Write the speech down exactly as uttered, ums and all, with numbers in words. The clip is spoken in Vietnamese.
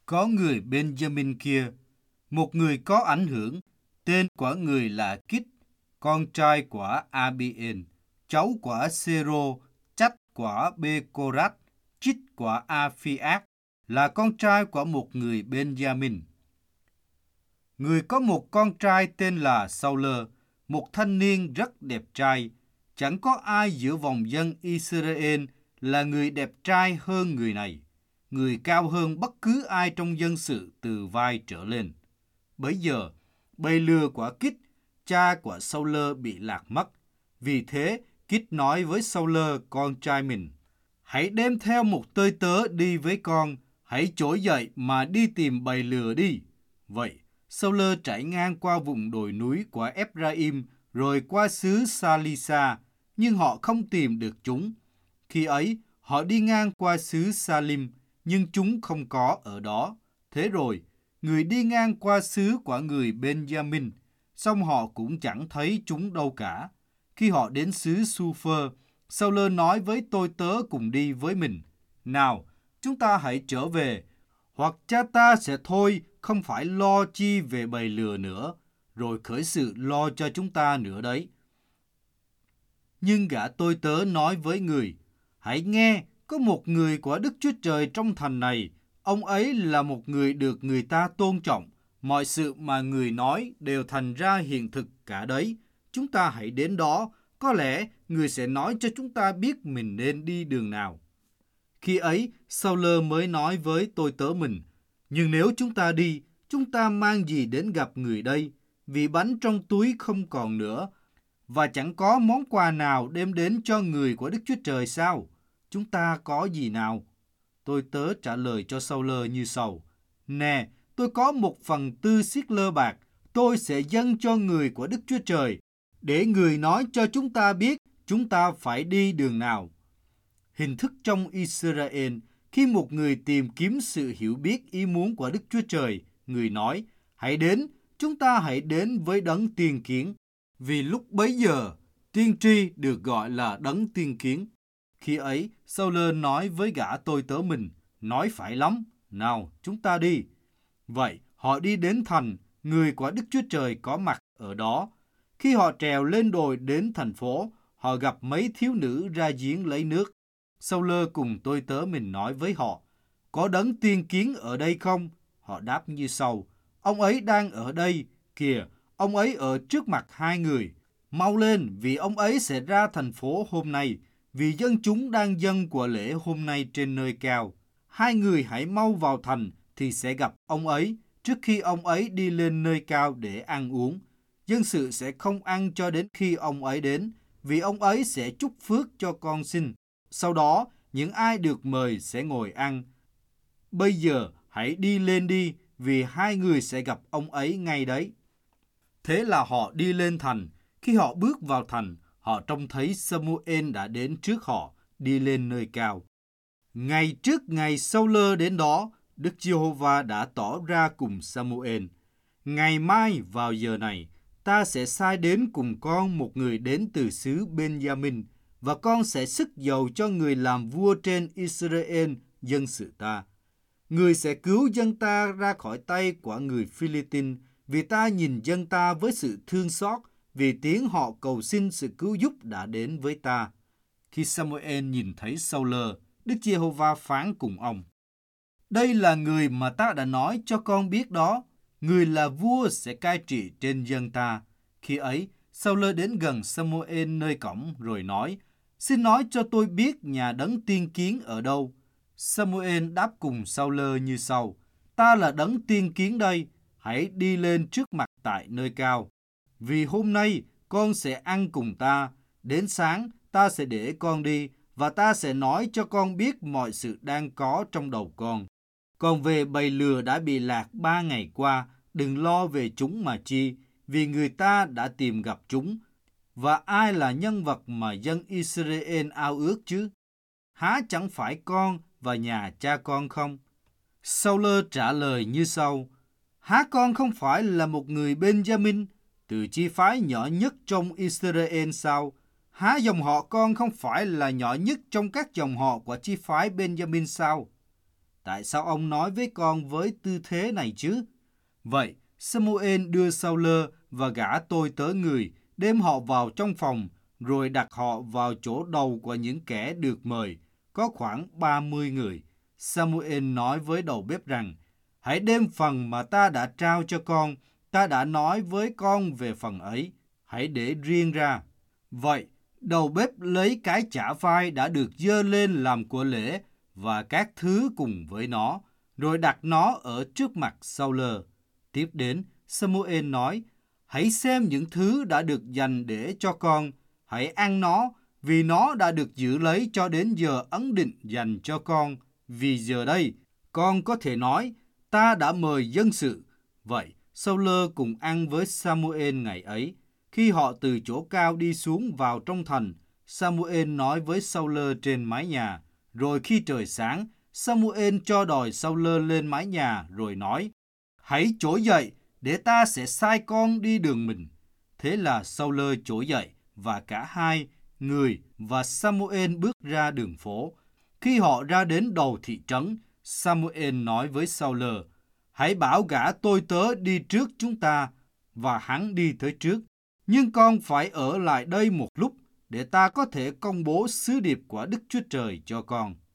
Có người Benjamin kia, một người có ảnh hưởng, tên của người là Kít, con trai của Abiel, cháu của Sero, chắt của Becorat, chít của Aphiác, là con trai của một người Benjamin. Người có một con trai tên là Saul, một thanh niên rất đẹp trai. Chẳng có ai giữa vòng dân Israel là người đẹp trai hơn người này. Người cao hơn bất cứ ai trong dân sự từ vai trở lên. Bấy giờ, bầy lừa của Kít, cha của Saul bị lạc mất. Vì thế, Kít nói với Saul con trai mình: hãy đem theo một tơi tớ đi với con, hãy trỗi dậy mà đi tìm bầy lừa đi. Vậy, Saul trải ngang qua vùng đồi núi của Ephraim, rồi qua xứ Salisa, nhưng họ không tìm được chúng. Khi ấy, họ đi ngang qua xứ Salim, nhưng chúng không có ở đó. Thế rồi, người đi ngang qua xứ của người Benjamin, song họ cũng chẳng thấy chúng đâu cả. Khi họ đến xứ Su-phơ, Saul nói với tôi tớ cùng đi với mình: nào, chúng ta hãy trở về, hoặc cha ta sẽ thôi không phải lo chi về bầy lừa nữa, rồi khởi sự lo cho chúng ta nữa đấy. Nhưng gã tôi tớ nói với người: hãy nghe, có một người của Đức Chúa Trời trong thành này, ông ấy là một người được người ta tôn trọng, mọi sự mà người nói đều thành ra hiện thực cả đấy. Chúng ta hãy đến đó, có lẽ người sẽ nói cho chúng ta biết mình nên đi đường nào. Khi ấy, Saul mới nói với tôi tớ mình: nhưng nếu chúng ta đi, chúng ta mang gì đến gặp người đây? Vì bánh trong túi không còn nữa, và chẳng có món quà nào đem đến cho người của Đức Chúa Trời sao? Chúng ta có gì nào? Tôi tớ trả lời cho Saul như sau: nè, tôi có một phần tư siết lơ bạc, tôi sẽ dâng cho người của Đức Chúa Trời, để người nói cho chúng ta biết chúng ta phải đi đường nào. Hình thức trong Israel, khi một người tìm kiếm sự hiểu biết ý muốn của Đức Chúa Trời, người nói: hãy đến, chúng ta hãy đến với đấng tiên kiến. Vì lúc bấy giờ, tiên tri được gọi là đấng tiên kiến. Khi ấy, Saul nói với gã tôi tớ mình: nói phải lắm, nào chúng ta đi. Vậy họ đi đến thành, người của Đức Chúa Trời có mặt ở đó. Khi họ trèo lên đồi đến thành phố, họ gặp mấy thiếu nữ ra giếng lấy nước. Saul cùng tôi tớ mình nói với họ: có đấng tiên kiến ở đây không? Họ đáp như sau: ông ấy đang ở đây, kìa, ông ấy ở trước mặt hai người. Mau lên, vì ông ấy sẽ ra thành phố hôm nay, vì dân chúng đang dâng của lễ hôm nay trên nơi cao. Hai người hãy mau vào thành thì sẽ gặp ông ấy, trước khi ông ấy đi lên nơi cao để ăn uống. Dân sự sẽ không ăn cho đến khi ông ấy đến, vì ông ấy sẽ chúc phước cho con xin. Sau đó, những ai được mời sẽ ngồi ăn. Bây giờ hãy đi lên đi, vì hai người sẽ gặp ông ấy ngay đấy. Thế là họ đi lên thành. Khi họ bước vào thành, họ trông thấy Samuel đã đến trước họ, đi lên nơi cao. Ngày trước ngày Saul đến đó, Đức Giê-hô-va đã tỏ ra cùng Samuel: ngày mai vào giờ này, ta sẽ sai đến cùng con một người đến từ xứ Benjamin, và con sẽ sức dầu cho người làm vua trên Israel, dân sự ta. Người sẽ cứu dân ta ra khỏi tay của người Philippines, vì ta nhìn dân ta với sự thương xót, vì tiếng họ cầu xin sự cứu giúp đã đến với ta. Khi Samuel nhìn thấy Saul, Đức Giê-hô-va phán cùng ông: đây là người mà ta đã nói cho con biết đó, người là vua sẽ cai trị trên dân ta. Khi ấy, Saul đến gần Samuel nơi cổng rồi nói: xin nói cho tôi biết nhà đấng tiên kiến ở đâu. Samuel đáp cùng Saul như sau: ta là đấng tiên kiến đây, hãy đi lên trước mặt tại nơi cao. Vì hôm nay con sẽ ăn cùng ta, đến sáng ta sẽ để con đi, và ta sẽ nói cho con biết mọi sự đang có trong đầu con. Còn về bầy lừa đã bị lạc ba ngày qua, đừng lo về chúng mà chi, vì người ta đã tìm gặp chúng. Và ai là nhân vật mà dân Israel ao ước chứ? Há chẳng phải con và nhà cha con không? Saul trả lời như sau: há con không phải là một người Benjamin, từ chi phái nhỏ nhất trong Israel sao? Há dòng họ con không phải là nhỏ nhất trong các dòng họ của chi phái Benjamin sao? Tại sao ông nói với con với tư thế này chứ? Vậy, Samuel đưa Sa-ul và gã tôi tớ người, đem họ vào trong phòng, rồi đặt họ vào chỗ đầu của những kẻ được mời, có khoảng ba mươi người. Samuel nói với đầu bếp rằng, hãy đem phần mà ta đã trao cho con, ta đã nói với con về phần ấy, hãy để riêng ra. Vậy, đầu bếp lấy cái chả vai đã được dơ lên làm của lễ và các thứ cùng với nó, rồi đặt nó ở trước mặt Sa-ul. Tiếp đến, Samuel nói, hãy xem những thứ đã được dành để cho con, hãy ăn nó, vì nó đã được giữ lấy cho đến giờ ấn định dành cho con. Vì giờ đây, con có thể nói, ta đã mời dân sự. Vậy, Sa-ul cùng ăn với Samuel ngày ấy. Khi họ từ chỗ cao đi xuống vào trong thành, Samuel nói với Sa-ul trên mái nhà. Rồi khi trời sáng, Samuel cho đòi Sa-ul lên mái nhà rồi nói, hãy trỗi dậy để ta sẽ sai con đi đường mình. Thế là Sa-ul trỗi dậy và cả hai người và Samuel bước ra đường phố. Khi họ ra đến đầu thị trấn, Samuel nói với Sa-ul, hãy bảo gã tôi tớ đi trước chúng ta, và hắn đi tới trước. Nhưng con phải ở lại đây một lúc để ta có thể công bố sứ điệp của Đức Chúa Trời cho con.